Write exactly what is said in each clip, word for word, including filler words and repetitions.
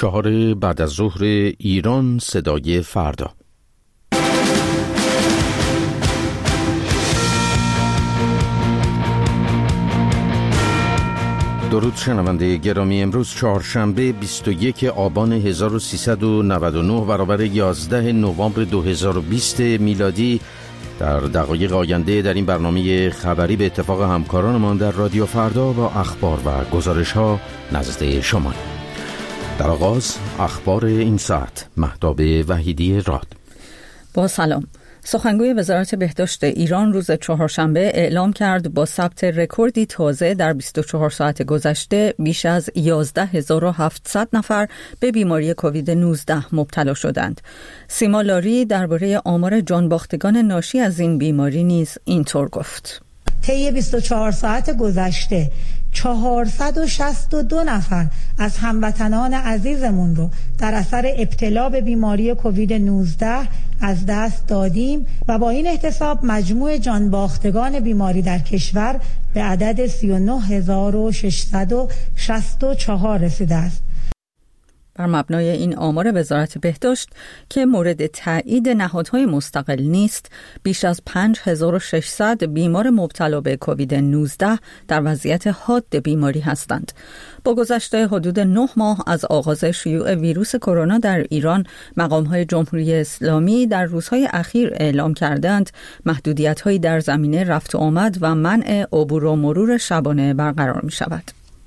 چهار بعد از ظهر ایران، صدای فردا. درود شنونده گرامی، امروز چهارشنبه بیست و یک آبان هزار و سیصد و نود و نه برابر یازده نوامبر دو هزار و بیست میلادی. در دقایق آینده در این برنامه خبری به اتفاق همکارانمان در رادیو فردا با اخبار و گزارش ها نزد شما. در آغاز اخبار این ساعت. مهتاب وحیدی راد. با سلام. سخنگوی وزارت بهداشت ایران روز چهارشنبه اعلام کرد با ثبت رکوردی تازه در بیست و چهار ساعت گذشته بیش از یازده هزار و هفتصد نفر به بیماری کووید نوزده مبتلا شدند. سیما لاری درباره آمار جانباختگان ناشی از این بیماری نیز اینطور گفت: طی بیست و چهار ساعت گذشته چهارصد و شصت و دو نفر از هموطنان عزیزمون رو در اثر ابتلا به بیماری کووید نوزده از دست دادیم و با این احتساب مجموع جانباختگان بیماری در کشور به عدد سی و نه هزار و ششصد و شصت و چهار رسیده است. بر مبنای این آمار وزارت بهداشت که مورد تایید نهادهای مستقل نیست، بیش از پنج هزار و ششصد بیمار مبتلا به کووید نوزده در وضعیت حاد بیماری هستند. با گذشته حدود نه ماه از آغاز شیوع ویروس کرونا در ایران، مقام‌های جمهوری اسلامی در روزهای اخیر اعلام کردند محدودیت‌هایی در زمینه رفت و آمد و منع عبور و مرور شبانه برقرار می‌شود.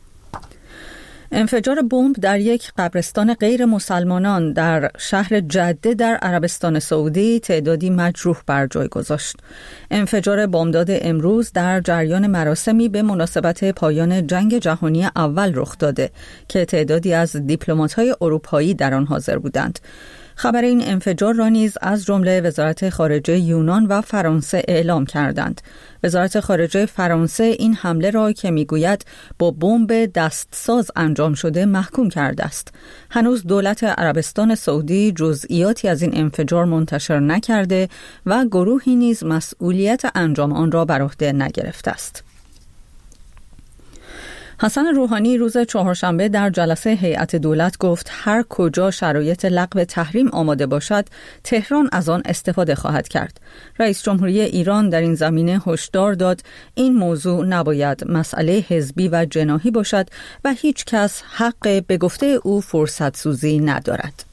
انفجار بمب در یک قبرستان غیر مسلمانان در شهر جده در عربستان سعودی تعدادی مجروح بر جای گذاشت. انفجار بامداد امروز در جریان مراسمی به مناسبت پایان جنگ جهانی اول رخ داده که تعدادی از دیپلمات‌های اروپایی در آن حاضر بودند. خبر این انفجار را نیز از جمله وزارت خارجه یونان و فرانسه اعلام کردند. وزارت خارجه فرانسه این حمله را که میگوید با بمب دستساز انجام شده محکوم کرده است. هنوز دولت عربستان سعودی جزئیاتی از این انفجار منتشر نکرده و گروهی نیز مسئولیت انجام آن را بر عهده نگرفته است. حسن روحانی روز چهارشنبه در جلسه هیئت دولت گفت هر کجا شرایط لغو تحریم آماده باشد، تهران از آن استفاده خواهد کرد. رئیس جمهوری ایران در این زمینه هشدار داد این موضوع نباید مسئله حزبی و جناحی باشد و هیچ کس حق به گفته او فرصت سوزی ندارد.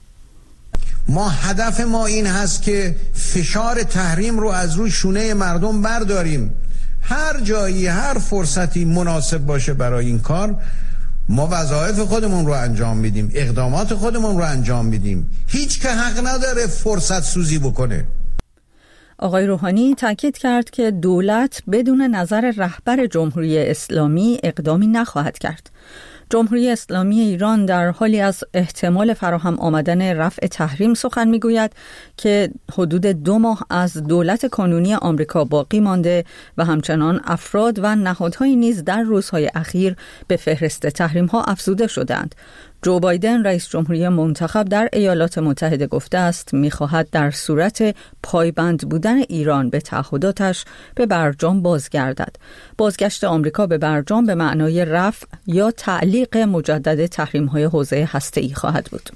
ما هدف ما این هست که فشار تحریم رو از روی شونه مردم برداریم. هر جایی هر فرصتی مناسب باشه برای این کار، ما وظایف خودمون رو انجام میدیم، اقدامات خودمون رو انجام میدیم. هیچ که حق نداره فرصت سوزی بکنه. آقای روحانی تاکید کرد که دولت بدون نظر رهبر جمهوری اسلامی اقدامی نخواهد کرد. جمهوری اسلامی ایران در حالی از احتمال فراهم آمدن رفع تحریم سخن میگوید که حدود دو ماه از دولت کانونی آمریکا باقی مانده و همچنان افراد و نهادهایی نیز در روزهای اخیر به فهرست تحریم ها افزوده شدند. جو بایدن رئیس جمهوری منتخب در ایالات متحده گفته است می‌خواهد در صورت پایبند بودن ایران به تعهداتش به برجام بازگردد. بازگشت آمریکا به برجام به معنای رفع یا تعلیق مجدد تحریم‌های حوزه هسته‌ای خواهد بود.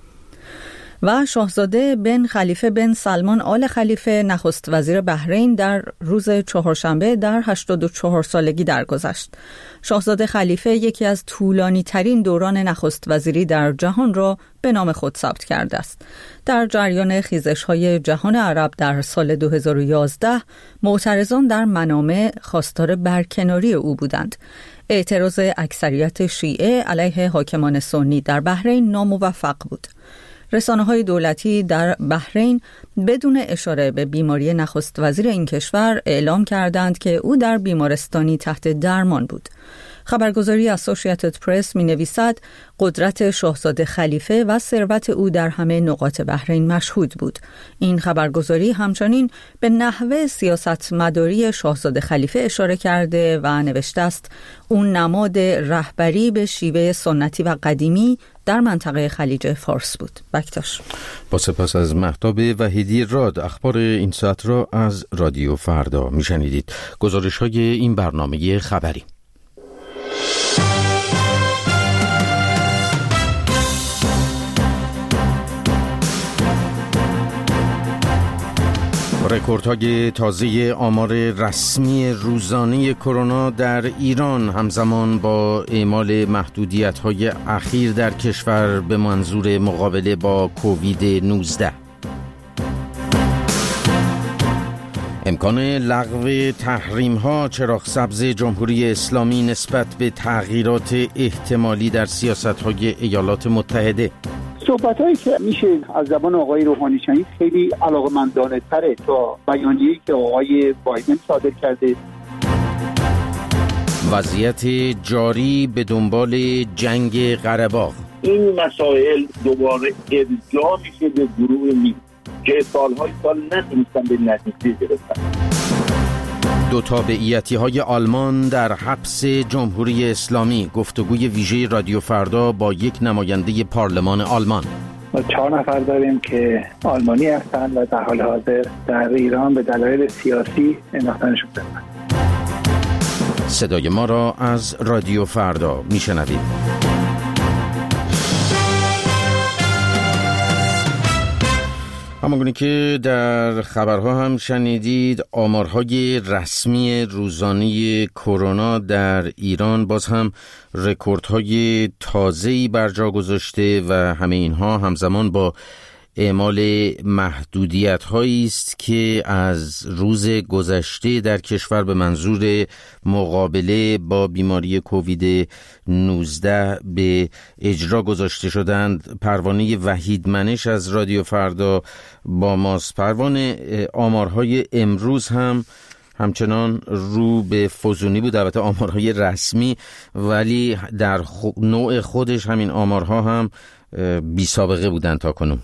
و شاهزاده بن خلیفه بن سلمان آل خلیفه نخست وزیر بحرین در روز چهارشنبه در هشتاد و چهار سالگی درگذشت. شاهزاده خلیفه یکی از طولانی ترین دوران نخست وزیری در جهان را به نام خود ثبت کرده است. در جریان خیزش‌های جهان عرب در سال دو هزار و یازده معترضان در منامه خواستار برکناری او بودند. اعتراض اکثریت شیعه علیه حاکمان سنی در بحرین ناموفق بود. رسانه‌های دولتی در بحرین بدون اشاره به بیماری نخست وزیر این کشور اعلام کردند که او در بیمارستانی تحت درمان بود. خبرگزاری اسوسییتد پرس می نویسد قدرت شاهزاده خلیفه و ثروت او در همه نقاط بحرین مشهود بود. این خبرگزاری همچنین به نحوه سیاستمداری شاهزاده خلیفه اشاره کرده و نوشته است اون نماد رهبری به شیوه سنتی و قدیمی در منطقه خلیج فارس بود. بکتاش. با سپاس از مهتاب وحیدی راد. اخبار این ساعت را از رادیو فردا می شنیدید. گزارش های این برنامه خبری. رکوردهای تازه آمار رسمی روزانه کرونا در ایران همزمان با اعمال محدودیت‌های اخیر در کشور به منظور مقابله با کووید نوزده. امکان لغو تحریم‌ها، چراغ سبز جمهوری اسلامی نسبت به تغییرات احتمالی در سیاست‌های ایالات متحده. صحبت‌هایی که میشه از زبان آقای روحانی شنید خیلی علاقه‌مندانه‌تره تا بیانیه‌ای که آقای بایدن صادر کرده. وضعیت جاری به دنبال جنگ قره باغ. این مسائل دوباره ارجاع میشه به گروه مین که سالهای سال نتونستن به نتیجه برسن. دو تابعیتی‌های آلمان در حبس جمهوری اسلامی. گفتگوی ویژه رادیو فردا با یک نماینده پارلمان آلمان. ما چهار نفر داریم که آلمانی هستند و در حال حاضر در ایران به دلایل سیاسی انداختنشون شدن. صدای ما را از رادیو فردا میشنوید. همانگونه که در خبرها هم شنیدید، آمارهای رسمی روزانه کرونا در ایران باز هم رکوردهای تازه‌ای بر جا گذاشته و همه اینها همزمان با اعمال محدودیت‌هایی است که از روز گذشته در کشور به منظور مقابله با بیماری کووید نوزده به اجرا گذاشته شدند. پروانه وحید منش از رادیو فردا با ماست. پروانه، آمارهای امروز هم همچنان رو به فزونی بود، البته آمارهای رسمی، ولی در نوع خودش همین آمارها هم بی سابقه بودند تا کنون.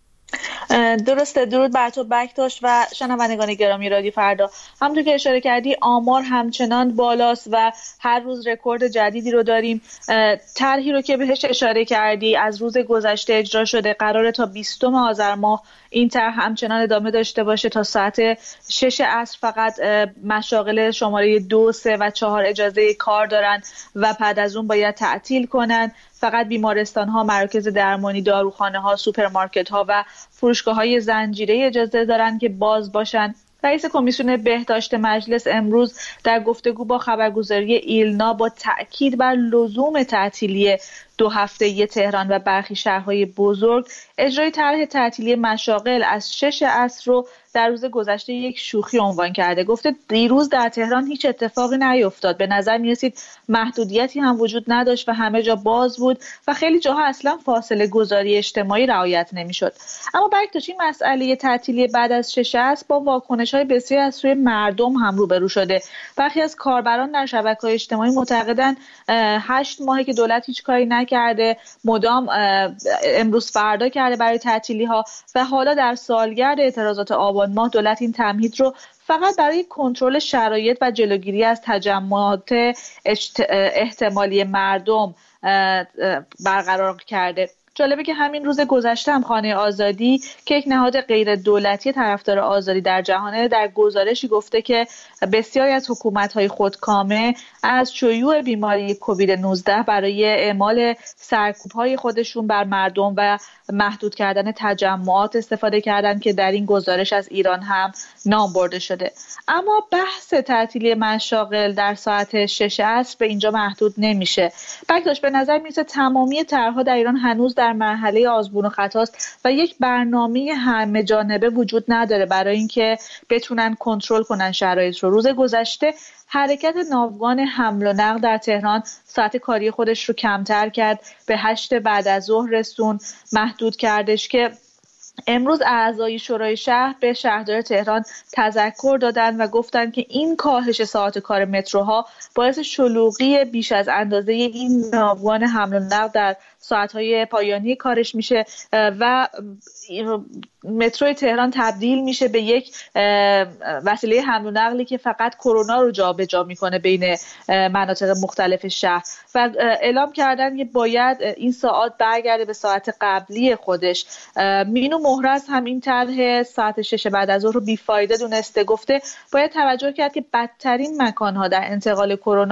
درسته. درود بر تو بکتاش و شنوندگان گرامی رادیو فردا. همونطور که اشاره کردی آمار همچنان بالاست و هر روز رکورد جدیدی رو داریم. طرحی رو که بهش اشاره کردی از روز گذشته اجرا شده، قراره تا بیستم آذر ماه این طرح همچنان ادامه داشته باشه. تا ساعت شش عصر فقط مشاغل شماره دو، سه و چهار اجازه کار دارن و بعد از اون باید تعطیل کنن. فقط بیمارستان ها، مراکز درمانی، داروخانه ها، سوپرمارکت ها و فروشگاه های زنجیره اجازه دارن که باز باشن. رئیس کمیسیون بهداشت مجلس امروز در گفتگو با خبرگزاری ایلنا با تأکید بر لزوم تعطیلی دو هفته‌ای تهران و برخی شهرهای بزرگ اجرای طرح تعطیلی مشاغل از شش عصر رو در روز گذشته یک شوخی عنوان کرده. گفته دیروز در تهران هیچ اتفاقی نیفتاد، به نظر می‌رسید محدودیتی هم وجود نداشت و همه جا باز بود و خیلی جاها اصلا فاصله گذاری اجتماعی رعایت نمی‌شد. اما بکتاش این مسئله تعطیلی بعد از شش عصر با واکنش‌های بسیاری از سوی مردم هم روبرو شده. برخی از کاربران در شبکه‌های اجتماعی معتقدند هشت ماهه که دولت هیچ کاری نکرده، مدام امروز فردا کرده برای تعطیلی‌ها و حالا در سالگرد اعتراضات آبان ماه دولت این تمهید رو فقط برای کنترل شرایط و جلوگیری از تجمعات احتمالی مردم برقرار کرده. جالبه که همین روز گذشته هم خانه آزادی که یک نهاد غیر دولتی طرفدار آزادی در جهانه در گزارشی گفته که بسیاری از حکومت‌های خودکامه از شیوع بیماری کووید نوزده برای اعمال سرکوب‌های خودشون بر مردم و محدود کردن تجمعات استفاده کردن که در این گزارش از ایران هم نام برده شده. اما بحث تعطیلی مشاغل در ساعت شش عصر به اینجا محدود نمیشه. بکتاش به نظر میرسه تمامی طرح‌ها در ایران هنوز در مرحله آزمون و خطاست و یک برنامه همه جانبه وجود نداره برای اینکه بتونن کنترل کنن شرایط رو. روز گذشته حرکت ناوگان حمل و نقل در تهران ساعت کاری خودش رو کمتر کرد، به هشت بعد از ظهر رسون، محدود کردش که امروز اعضای شورای شهر به شهردار تهران تذکر دادن و گفتن که این کاهش ساعت کار متروها باعث شلوغی بیش از اندازه این ناوگان حمل و نقل در ساعت‌های پایانی کارش میشه و مترو تهران تبدیل میشه به یک وسیله حمل و نقلی که فقط کرونا رو جابجا میکنه بین مناطق مختلف شهر و اعلام کردن که باید این ساعت برگرده به ساعت قبلی خودش. مینو مهرز هم این طرح ساعت شش بعد از ظهر رو بیفایده دونسته. گفته باید توجه کرد که بدترین مکان‌ها در انتقال کرونا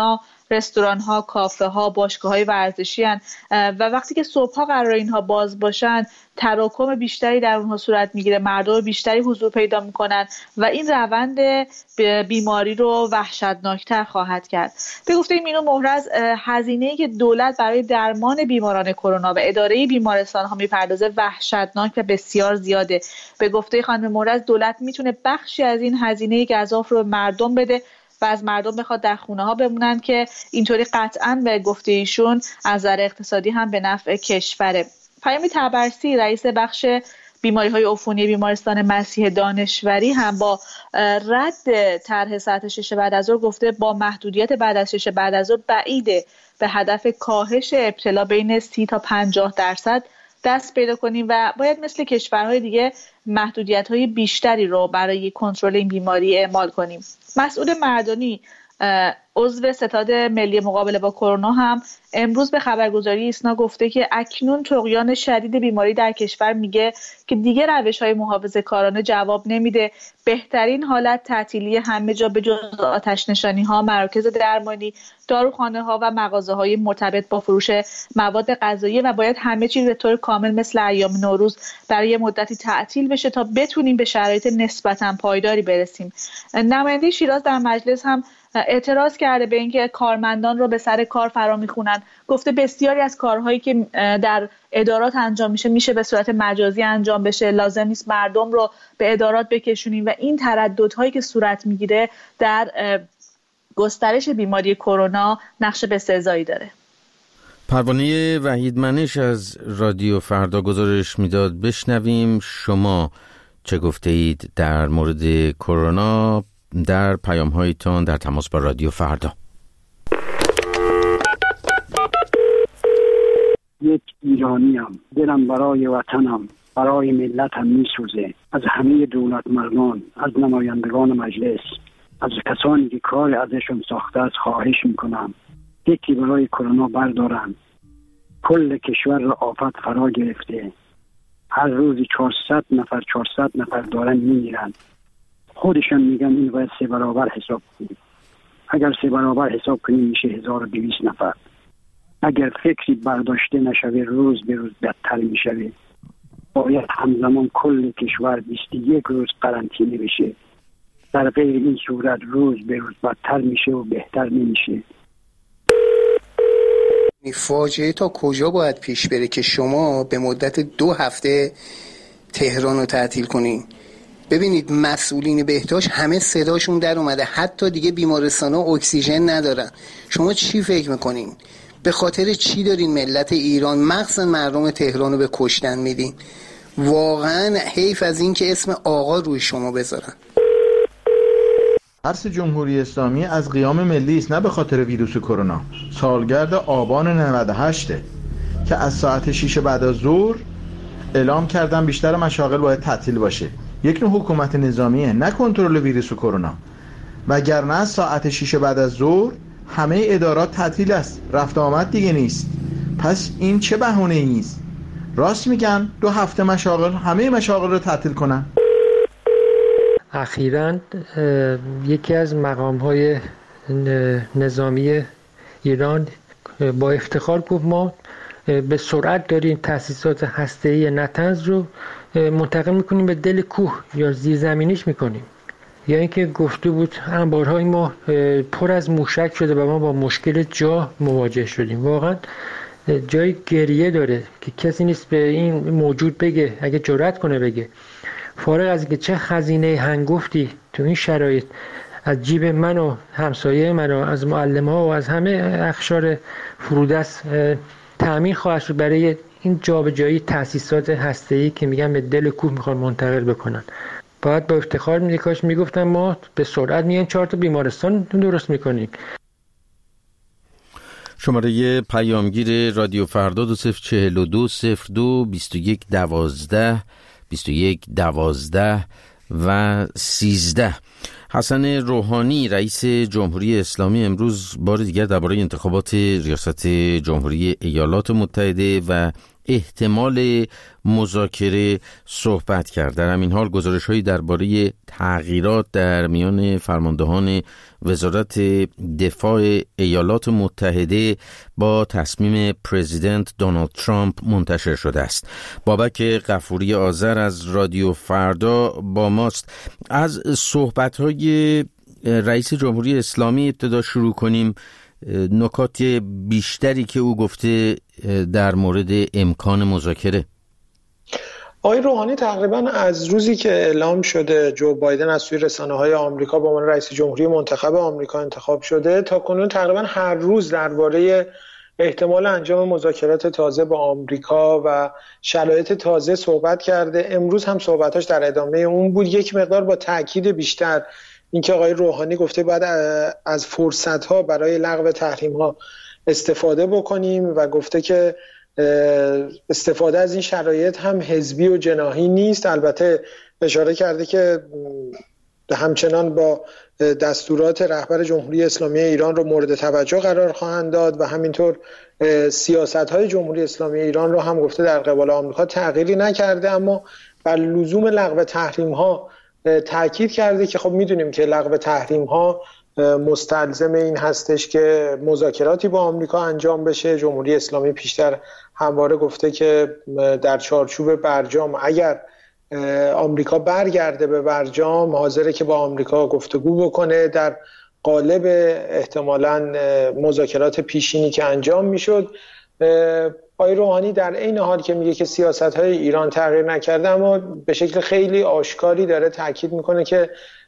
رستوران ها، کافه ها، باشگاه های ورزشی هن و وقتی که صبح ها قرار اینها باز باشن تراکم بیشتری در اونها صورت میگیره، مردم بیشتری حضور پیدا میکنن و این روند بیماری رو وحشتناکتر خواهد کرد. به گفته مینو مهرز، هزینه‌ای که دولت برای درمان بیماران کرونا و اداره بیمارستان ها میپردازه وحشتناک و بسیار زیاده. به گفته خانم مهرز، دولت میتونه بخشی از این هزینه گزاف رو به مردم بده و از مردم بخواد در خونه ها بمونن که اینطوری قطعاً به گفته ایشون از نظر اقتصادی هم به نفع کشوره. پیامی طبرسی، رئیس بخش بیماری‌های عفونی بیمارستان مسیح دانشوری، هم با رد طرح ساعت شش بعد از ظهر گفته با محدودیت بعد از شش بعد از ظهر بعیده به هدف کاهش ابتلا بین سی تا پنجاه درصد دست پیدا کنیم و باید مثل کشورهای دیگه محدودیت‌های بیشتری رو برای کنترل این بیماری اعمال کنیم. مسعود مردانی، عضو ستاد ملی مقابله با کرونا، هم امروز به خبرگزاری ایسنا گفته که اکنون طغیان شدید بیماری در کشور میگه که دیگه روش‌های محافظه‌کارانه جواب نمیده. بهترین حالت تعطیلی همه جا به جز آتش نشانی‌ها، مراکز درمانی، داروخانه‌ها و مغازه‌های مرتبط با فروش مواد غذایی و باید همه چیز به طور کامل مثل ایام نوروز برای مدتی تعطیل بشه تا بتونیم به شرایط نسبتاً پایداری برسیم. نماینده شیراز در مجلس هم اعتراض کرده به اینکه کارمندان رو به سر کار فرا میخونن. گفته بسیاری از کارهایی که در ادارات انجام میشه میشه به صورت مجازی انجام بشه، لازم نیست مردم رو به ادارات بکشونیم و این ترددهایی که صورت میگیره در گسترش بیماری کرونا نقش بسزایی داره. پروانه وحیدمنش از رادیو فردا گزارش میداد. بشنویم شما چه گفته اید در مورد کرونا در پیام‌هایتان در تماس با رادیو فردا. یک ایرانیم، دلم برای وطنم، برای ملتم میسوزه. از همه دولت مردان، از نمایندگان مجلس، از کسانی که کار ازشون ساخته است خواهش میکنم یکی برای کرونا بردارن. کل کشور را آفت فرا گرفته. هر روزی چهارصد نفر چهارصد نفر دارن میمیرن. خودشان میگن این باید سه برابر حساب کنیم. اگر سه برابر حساب کنیم میشه هزار و دویست نفر. اگر فکری برداشته نشوه روز به روز بدتر میشوه. باید همزمان کل کشور بیست و یک روز قرنطینه بشه. در غیر این صورت روز به روز بدتر میشه و بهتر نمیشه. فاجعه تا کجا باید پیش بره که شما به مدت دو هفته تهران رو تعطیل کنین؟ ببینید مسئولین بهداشت همه صداشون در اومده، حتی دیگه بیمارستان ها اکسیژن ندارن. شما چی فکر میکنین؟ به خاطر چی دارین ملت ایران مخصوصا مردم تهران رو به کشتن میدین؟ واقعا حیف از این که اسم آقا روی شما بذارن. ترس جمهوری اسلامی از قیام ملی است، نه به خاطر ویروس کرونا. سالگرد آبان نود و هشت که از ساعت شش بعد از ظهر اعلام کردن بیشتر مشاغل باید تعطیل باشه. یک نوع حکومت نظامیه، نه کنترل ویروس کرونا. وگرنه از ساعت شش بعد از ظهر همه ادارات تعطیل است، رفت آمد دیگه نیست. پس این چه بهانه‌ای است؟ راست میگن دو هفته مشاغل همه مشاغل رو تعطیل کنن. اخیراً یکی از مقام‌های نظامی ایران با افتخار گفت ما به سرعت داریم تأسیسات هسته‌ای نطنز رو منتقل میکنیم به دل کوه یا زیرزمینیش میکنیم. یا اینکه گفته بود انبارهای ما پر از موشک شده و ما با مشکل جا مواجه شدیم. واقعا جای گریه داره که کسی نیست به این موجود بگه، اگه جرأت کنه بگه، فارغ از اینکه چه خزینه هنگفتی تو این شرایط از جیب من و همسایه من و از معلم‌ها و از همه اقشار فرودست تأمین خواهد شد برای این جابجایی تأسیسات هسته‌ای که میگن به دل کوه میخوان منتقل بکنن. باید با افتخار میگه کاش میگفتن ما به سرعت میایم چهار تا بیمارستان درست میکنیم. شماره پیامگیر رادیو فردا دو صفر چهل و دو صفر دو بیست و یک دوازده بیست و یک دوازده و سیزده. حسن روحانی رئیس جمهوری اسلامی امروز بار دیگر درباره انتخابات ریاست جمهوری ایالات متحده و احتمال مذاکره صحبت کرد. در همین حال گزارش‌هایی درباره تغییرات در میان فرماندهان وزارت دفاع ایالات متحده با تصمیم پرزیدنت دونالد ترامپ منتشر شده است. بابک غفوری آذر از رادیو فردا با ماست. از صحبت‌های رئیس جمهوری اسلامی ابتدا شروع کنیم. نکات بیشتری که او گفته در مورد امکان مذاکره. آقای روحانی تقریبا از روزی که اعلام شده جو بایدن از سوی رسانه‌های آمریکا به عنوان رئیس جمهوری منتخب آمریکا انتخاب شده تا کنون تقریبا هر روز درباره احتمال انجام مذاکرات تازه با آمریکا و شرایط تازه صحبت کرده. امروز هم صحبتاش در ادامه اون بود، یک مقدار با تاکید بیشتر اینکه آقای روحانی گفته باید از فرصت‌ها برای لغو تحریم‌ها استفاده بکنیم و گفته که استفاده از این شرایط هم حزبی و جناحی نیست. البته اشاره کرده که همچنان با دستورات رهبر جمهوری اسلامی ایران رو مورد توجه قرار خواهند داد و همینطور سیاست‌های جمهوری اسلامی ایران رو هم گفته در قبال آمریکا تغییری نکرده، اما بر لزوم لغو تحریم‌ها تاکید کرده که خب میدونیم که لغو تحریم‌ها مستلزم این هستش که مذاکراتی با آمریکا انجام بشه. جمهوری اسلامی پیشتر همواره گفته که در چارچوب برجام اگر آمریکا برگرده به برجام حاضره که با آمریکا گفتگو بکنه در قالب احتمالاً مذاکرات پیشینی که انجام میشد. آقای روحانی در این حال که میگه که سیاست‌های ایران تغییر نکرده، اما به شکل خیلی آشکاری داره تاکید میکنه که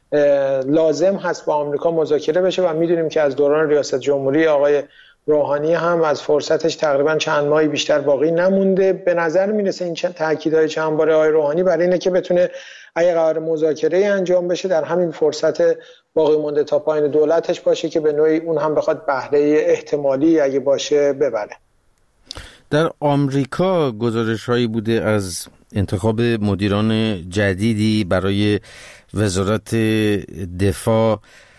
لازم هست با آمریکا مذاکره بشه و میدونیم که از دوران ریاست جمهوری آقای روحانی هم از فرصتش تقریبا چند ماهی بیشتر باقی نمونده. به نظر میرسه این تاکیدهای چند باره آقای روحانی برای اینه که بتونه اگه قرار مذاکره انجام بشه در همین فرصت باقی مونده تا پایان دولتش باشه که به نوعی اون هم بخواد بهره احتمالی اگه باشه ببره. در آمریکا گزارش‌هایی بوده از انتخاب مدیران جدیدی برای وزارت دفاع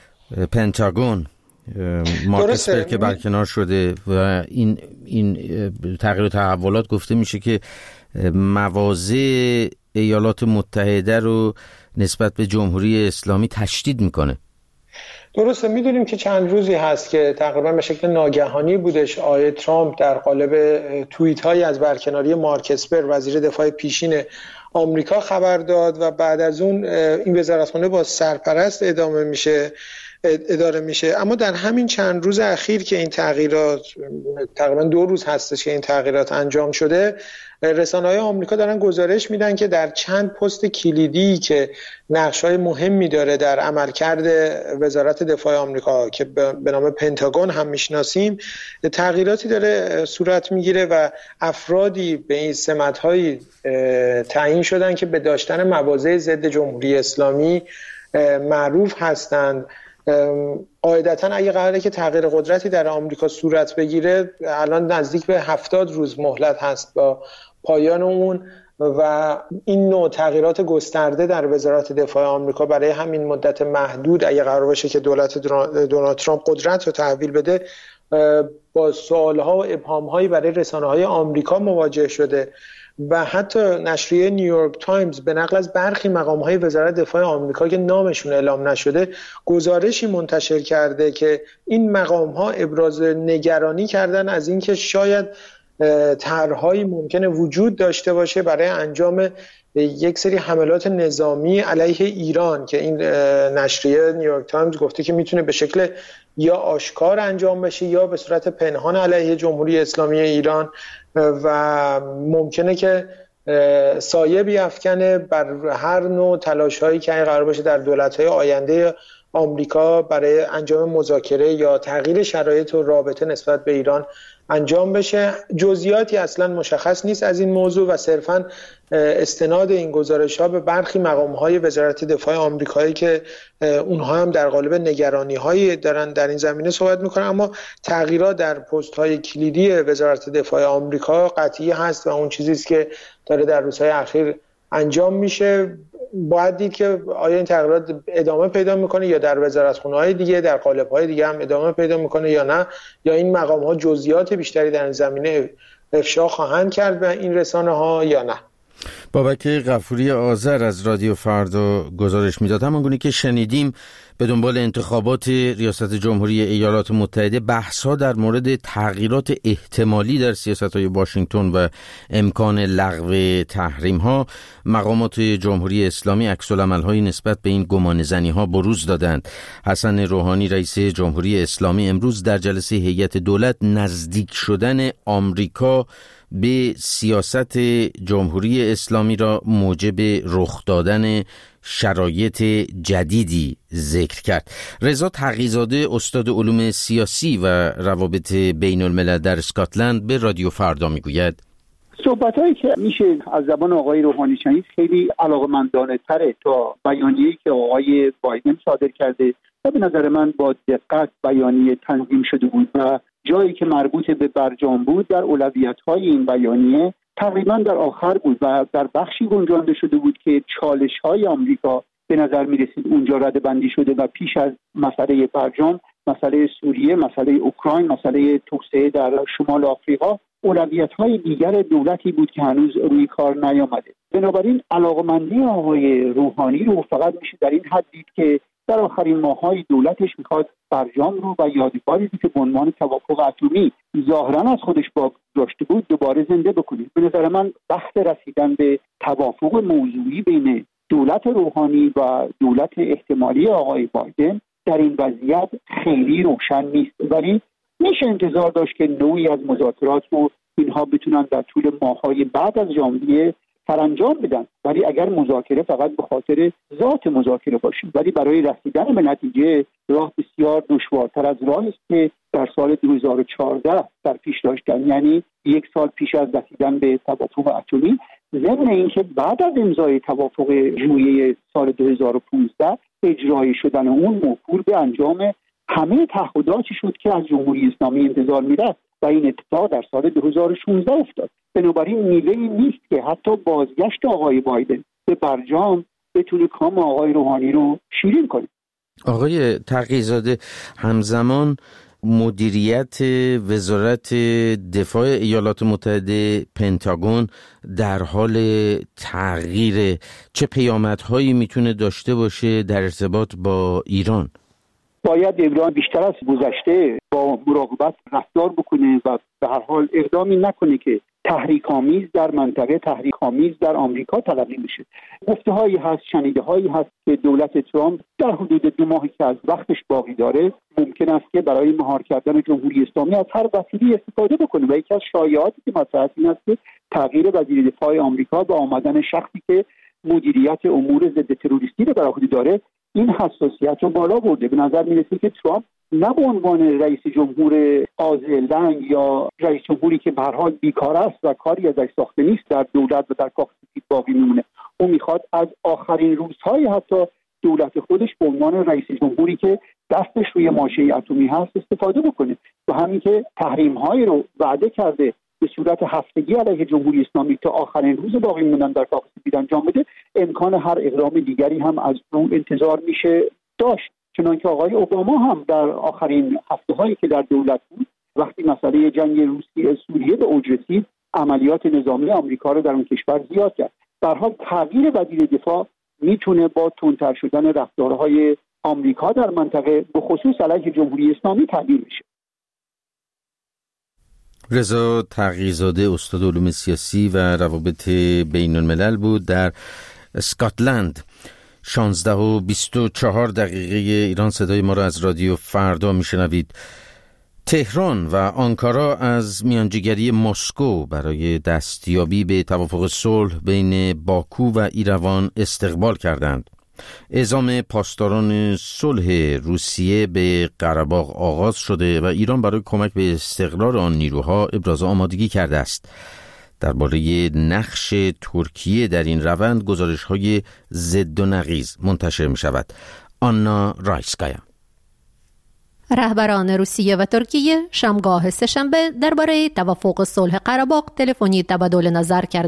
پنتاگون، مارک اسپر که برکنار شده و این این تغییر و تحولات گفته میشه که مواضع ایالات متحده رو نسبت به جمهوری اسلامی تشدید میکنه. درسته، میدونیم که چند روزی هست که تقریبا به شکل ناگهانی بودش آقای ترامپ در قالب توییت هایی از برکناری مارک اسپر وزیر دفاع پیشین آمریکا خبر داد و بعد از اون این وزارتخانه با سرپرست ادامه میشه اداره میشه. اما در همین چند روز اخیر که این تغییرات تقریبا دو روز هستش که این تغییرات انجام شده، رسانه‌های آمریکا دارن گزارش میدن که در چند پست کلیدی که نقش‌های مهمی داره در عملکرد وزارت دفاع آمریکا که به نام پنتاگون هم میشناسیم، تغییراتی داره صورت میگیره و افرادی به این سمت‌های تعیین شدن که به داشتن مواضع ضد جمهوری اسلامی معروف هستند. قاعدتاً اگه قراره که تغییر قدرتی در آمریکا صورت بگیره، الان نزدیک به هفتاد روز مهلت هست با پایان اون و این نوع تغییرات گسترده در وزارت دفاع آمریکا برای همین مدت محدود اگه قرار باشه که دولت دونالد ترامپ قدرت رو تحویل بده، با سوالها و ابهامهایی برای رسانه‌های آمریکا مواجه شده و حتی نشریه نیویورک تایمز به نقل از برخی مقام‌های وزارت دفاع آمریکا که نامشون اعلام نشده گزارشی منتشر کرده که این مقام‌ها ابراز نگرانی کردن از اینکه شاید طرح‌هایی ممکنه وجود داشته باشه برای انجام یک سری حملات نظامی علیه ایران که این نشریه نیویورک تایمز گفته که میتونه به شکل یا آشکار انجام بشه یا به صورت پنهان علیه جمهوری اسلامی ایران و ممکنه که سایه بیفکنه بر هر نوع تلاش‌هایی که قرار باشه در دولت‌های آینده آمریکا برای انجام مذاکره یا تغییر شرایط و رابطه نسبت به ایران انجام بشه. جزئیاتی اصلا مشخص نیست از این موضوع و صرفاً استناد این گزارش‌ها به برخی مقام‌های وزارت دفاع آمریکایی که اونها هم در قالب نگرانی‌هایی دارن در این زمینه صحبت می‌کنن. اما تغییرات در پست‌های کلیدی وزارت دفاع آمریکا قطعی هست و اون چیزی است که داره در روزهای اخیر انجام میشه. باید دید که آیا این تغییرات ادامه پیدا میکنه یا در وزارتخونه‌های دیگه در قالب‌های دیگه هم ادامه پیدا میکنه یا نه، یا این مقام‌ها جزئیات بیشتری در این زمینه افشا خواهند کرد به این رسانه ها یا نه. بابک غفوری آذر از رادیو فردا گزارش میداد. همانگونه که شنیدیم به دنبال انتخابات ریاست جمهوری ایالات متحده بحث‌ها در مورد تغییرات احتمالی در سیاست‌های واشنگتن و امکان لغو تحریم‌ها، مقامات جمهوری اسلامی عکس‌العمل‌هایی نسبت به این گمانه‌زنی‌ها بروز دادند. حسن روحانی رئیس جمهوری اسلامی امروز در جلسه هیئت دولت نزدیک شدن آمریکا به سیاست جمهوری اسلامی را موجب رخ دادن شرایط جدیدی ذکر کرد. رضا تقی‌زاده استاد علوم سیاسی و روابط بین الملل در اسکاتلند به رادیو فردا میگوید صحبتایی که میشه از زبان آقای روحانی شنید خیلی علاقه‌مندانه تره تا بیانیه‌ای که آقای بایدن صادر کرده و به نظر من با دقت بیانیه تنظیم شده بود و جایی که مربوط به برجام بود در اولویت‌های این بیانیه تقریبا در آخر بود و در بخشی گنجانده شده بود که چالش‌های آمریکا به نظر می‌رسید اونجا رده‌بندی شده و پیش از مسئله برجام، مسئله سوریه، مسئله اوکراین، مسئله توسعه در شمال آفریقا اولویت‌های دیگر دولتی بود که هنوز روی کار نیامده. بنابراین علاقمندی آقای روحانی رو فقط میشه در این حد دید که در آخرین ماه‌های دولتش میخواد برجام رو و یادگاری که به عنوان توافق اتمی ظاهراً از خودش بازداشته بود دوباره زنده بکنه. به نظر من بحث رسیدن به توافق موضوعی بین دولت روحانی و دولت احتمالی آقای بایدن در این وضعیت خیلی روشن نیست، ولی میشه انتظار داشت که نوعی از مذاکرات رو اینها بتونن در طول ماه‌های بعد از ژانویه سرانجام بدن. ولی اگر مذاکره فقط به خاطر ذات مذاکره باشه ولی برای رسیدن به نتیجه راه بسیار دشوارتر از راهی است که در سال دو هزار و چهارده در پیش داشتن، یعنی یک سال پیش از رسیدن به توافق اتمی، ضمن اینکه بعد از امضای توافق ژوئیه سال دو هزار و پانزده اجرایی شدن اون موکول به انجام همه تعهداتی شد که از جمهوری اسلامی انتظار می‌رفت و این اتفاق در سال دو هزار و شانزده افتاد. بنابراین میوه‌ای نیست که حتی بازگشت آقای بایدن به برجام بتونه کام آقای روحانی رو شیرین کنه. آقای تقی‌زاده، همزمان مدیریت وزارت دفاع ایالات متحده پنتاگون در حال تغییر، چه پیامدهایی میتونه داشته باشه در ارتباط با ایران؟ باید ایران بیشتر از گذشته با مراقبت رفتار بکنه و به هر حال اقدامی نکنه که تحریک‌آمیز در منطقه، تحریک‌آمیز در آمریکا تلقی بشه. گفته‌هایی هست، شنیده‌هایی هست که دولت ترامپ در حدود دو ماهی که از وقتش باقی داره ممکن است که برای مهار کردن جمهوری اسلامی از هر وسیله‌ای استفاده بکنه و یکی از شایعاتی که مطرح این است که تغییر وزیر دفاع آمریکا با آمدن شخصی که مدیریت امور ضد تروریستی رو بر عهده داره این حساسیت رو بالا برده. به نظر میرسه که ترامپ نه به عنوان رئیس جمهور قاضی لنگ یا رئیس جمهوری که به هر حال بیکار است و کاری ازش ساخته نیست در دولت و در کاخ سفید باقی میمونه، او میخواد از آخرین روزهای حتی دولت خودش به عنوان رئیس جمهوری که دستش روی ماشه اتمی هست استفاده بکنه و همین که تحریم‌هایی رو وعده کرده به صورت هفتگی علیه جمهوری اسلامی تا آخرین روز باقی موندن در کاخ سفید انجام بده، امکان هر اقدام دیگری هم از اون انتظار میشه داشت. چنانکه آقای اوباما هم در آخرین هفته‌هایی که در دولت بود وقتی مسئله جنگ روسیه سوریه به اوج رسید عملیات نظامی آمریکا رو در اون کشور زیاد کرد. در حال تغییر وزیر دفاع میتونه با تندتر شدن رفتارهای آمریکا در منطقه به خصوص علیه جمهوری اسلامی تعبیر بشه. رضا تقی‌زاده استاد علوم سیاسی و روابط بین الملل بود در اسکاتلند. شانزده و بیست و چهار دقیقه ایران صدای ما را از رادیو فردا میشنوید. تهران و آنکارا از میانجیگری مسکو برای دستیابی به توافق صلح بین باکو و ایروان استقبال کردند. اعزام پاسداران صلح روسیه به قره‌باغ آغاز شده و ایران برای کمک به استقرار آن نیروها ابراز آمادگی کرده است. درباره نقش ترکیه در این روند گزارش‌های ضد و نقیض منتشر می‌شود. آنا رایسکایا. رهبران روسیه و ترکیه شامگاه سه‌شنبه درباره توافق صلح قره‌باغ تلفنی تبادل نظر کردند.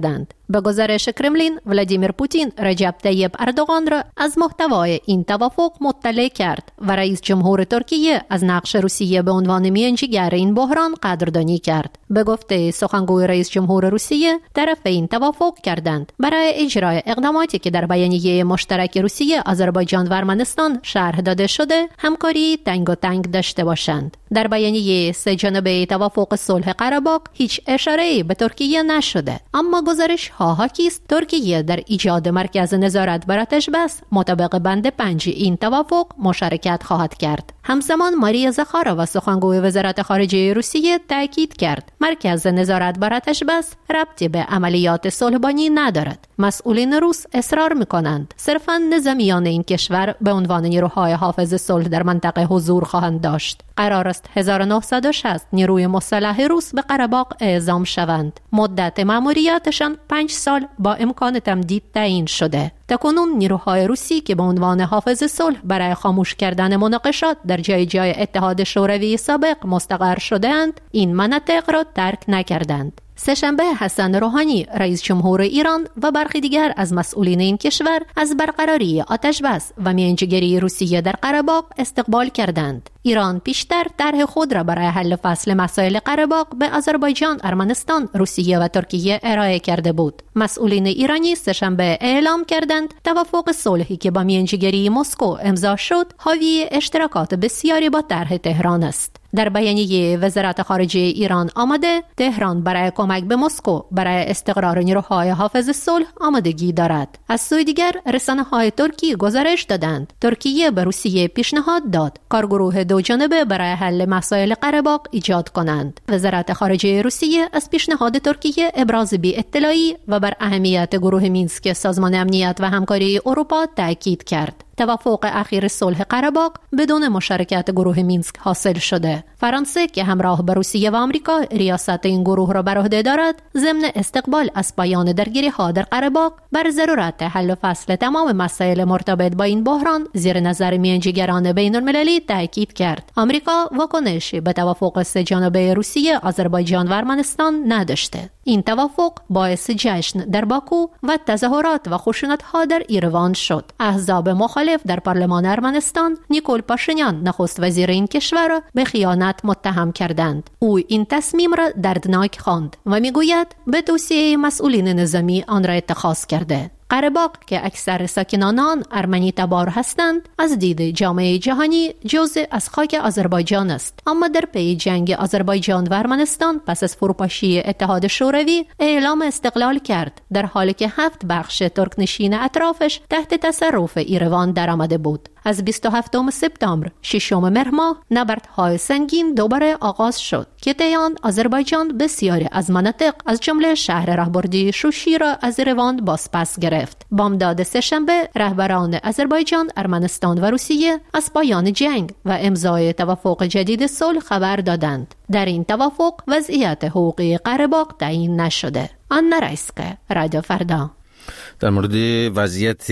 به گزارش کرملین، ولادیمیر پوتین رجب طیب اردوغان را از محتوای این توافق مطلع کرد و رئیس جمهور ترکیه از نقش روسیه به عنوان میانجیگر این بحران قدردانی کرد. به گفته سخنگوی رئیس جمهور روسیه، طرفین توافق کردند برای اجرای اقداماتی که در بیانیه مشترک روسیه، آذربایجان و ارمنستان شرح داده شده، همکاری تنگ و تنگ داشته باشند. در بیانیه سه جانبه توافق صلح قره‌باغ هیچ اشاره‌ای به ترکیه نشده، اما گزارش ها حاکی است ترکیه در ایجاد مرکز نظارت بر آتش بس مطابق بند پنج این توافق مشارکت خواهد کرد. همزمان ماریا زخارova سخنگوی وزارت خارجه روسیه تاکید کرد مرکز نظارت بر آتش بس ربطی به عملیات صلح‌بانی ندارد. مسئولین روس اصرار می‌کنند صرفاً نظامیان این کشور به عنوان نیروهای حافظ صلح در منطقه حضور خواهند داشت. قرار است هزار و نهصد و شصت نیروی مسلح روس به قره‌باغ اعزام شوند. مدت مأموریتشان پنج سال با امکان تمدید تعیین شده. تاکنون نیروهای روسی که به عنوان حافظ صلح برای خاموش کردن مناقشات در جای جای اتحاد شوروی سابق مستقر شده‌اند، این مناطق را ترک نکردند. سه‌شنبه حسن روحانی رئیس جمهور ایران و برخی دیگر از مسئولین این کشور از برقراری آتش بس و میانجیگری روسیه در قره‌باغ استقبال کردند. ایران پیشتر طرح خود را برای حل فصل مسائل قره‌باغ به آذربایجان، ارمنستان، روسیه و ترکیه ارائه کرده بود. مسئولین ایرانی سه‌شنبه اعلام کردند توافق صلحی که با میانجیگری مسکو امضا شد حاوی اشتراکات بسیاری با طرح تهران است. در بیانیه وزارت خارجه ایران آمده تهران برای کمک به مسکو برای استقرار نیروهای حافظ صلح آمادگی دارد. از سوی دیگر رسانه‌های ترکی گزارش دادند ترکیه به روسیه پیشنهاد داد کارگروه دو جانبه برای حل مسائل قره‌باغ ایجاد کنند. وزارت خارجه روسیه از پیشنهاد ترکیه ابراز بی اطلاعی و بر اهمیت گروه مینسک سازمان امنیت و همکاری اروپا تاکید کرد. توافق اخیر صلح قره‌باغ بدون مشارکت گروه مینسک حاصل شده. فرانسه که همراه با روسیه و آمریکا ریاست این گروه را بر عهده دارد، ضمن استقبال از پایان درگیری‌ها در قره‌باغ بر ضرورت حل و فصل تمام مسائل مرتبط با این بحران زیر نظر میانجیگران بین‌المللی تاکید کرد. آمریکا واکنشی به توافق سه جانبه روسیه، آذربایجان و ارمنستان نداشته. این توافق باعث جشن در باکو و تظاهرات و خشونت‌ها در ایروان شد. احزاب مخالف در پارلمان ارمنستان نیکول پاشینیان نخست وزیر این کشور را به خیانت متهم کردند. او این تصمیم را دردناک خواند و میگوید به توصیه مسئولین نظامی آن را اتخاذ کرده. قره‌باغ که اکثر ساکنان آن ارمنی تبار هستند، از دید جامعه جهانی جزء از خاک آذربایجان است، اما در پی جنگ آذربایجان و ارمنستان پس از فروپاشی اتحاد شوروی اعلام استقلال کرد، در حالی که هفت بخش ترکنشین اطرافش تحت تصرف ایروان درآمده بود. از بیست و هفتم سپتامبر ششم مهر ماه نبردهای سنگین دوباره آغاز شد که طی آن آذربایجان بسیاری از مناطق از جمله شهر راهبردی شوشی را از ایروان بازپس گرفت. بامداد سه‌شنبه رهبران آذربایجان، ارمنستان و روسیه از پایان جنگ و امضای توافق جدید صلح خبر دادند. در این توافق وضعیت حقوقی قره‌باغ تعیین نشده. آنا رایسکه، رادیو فردا. در مورد وضعیت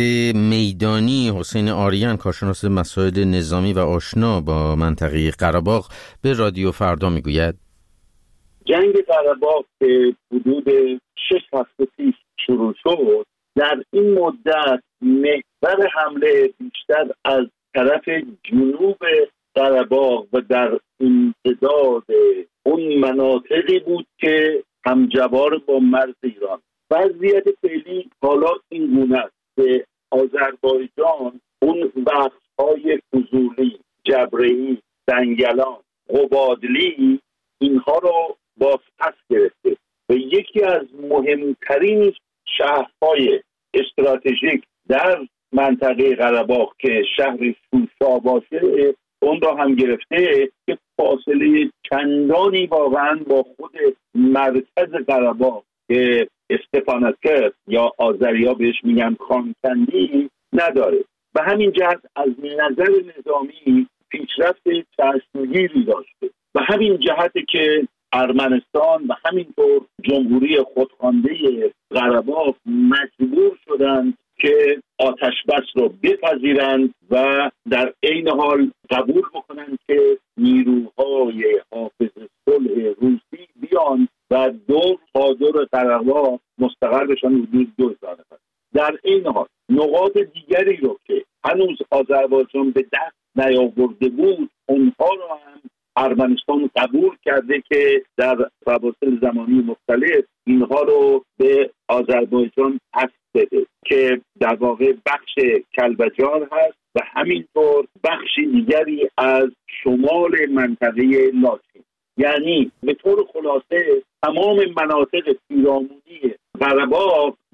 میدانی حسین آریان، کارشناس مسائل نظامی و آشنا با منطقه قره‌باغ، به رادیو فردا میگوید جنگ قره‌باغ که حدود شش هفته پیش شروع شد، در این مدت محور حمله بیشتر از طرف جنوب قره‌باغ و در امتداد اون مناطقی بود که همجوار با مرز ایران. وضعیت فعلی حالا این گونه است که آذربایجان اون بخش‌های فضولی، جبرئی، دنگلان، قبادلی اینها رو بازپس گرفته و یکی از مهمترین شهرهای استراتژیک در منطقه قره‌باغ که شهر شوشا باشه اون را هم گرفته که فاصله چندانی واقعا با خود مرکز قره‌باغ که استپاناتسک یا آذریا بهش میگن خانکندی نداره. به همین جهت از نظر نظامی پیشرفت چشمگیری داشته. به همین جهت که ارمنستان و همینطور جمهوری خودخوانده قره‌باغ مجبور شدند که آتش بس رو بپذیرند و در عین حال قبول بکنند که نیروهای حافظ صلح روسی بیان و دور تا دور قره‌باغ مستقر بشن حدود دو هزار نفر. در این حال نقاط دیگری رو که هنوز آذربایجان به دست نیاورده بود اونها رو هم ارمنستان قبول کرده که در فواصل زمانی مختلف اینها رو به آذربایجان پس بده که در واقع بخش کلبجار هست و همینطور بخشی دیگری از شمال منطقه لاچین. یعنی به طور خلاصه تمام مناطق پیرامونی قره‌باغ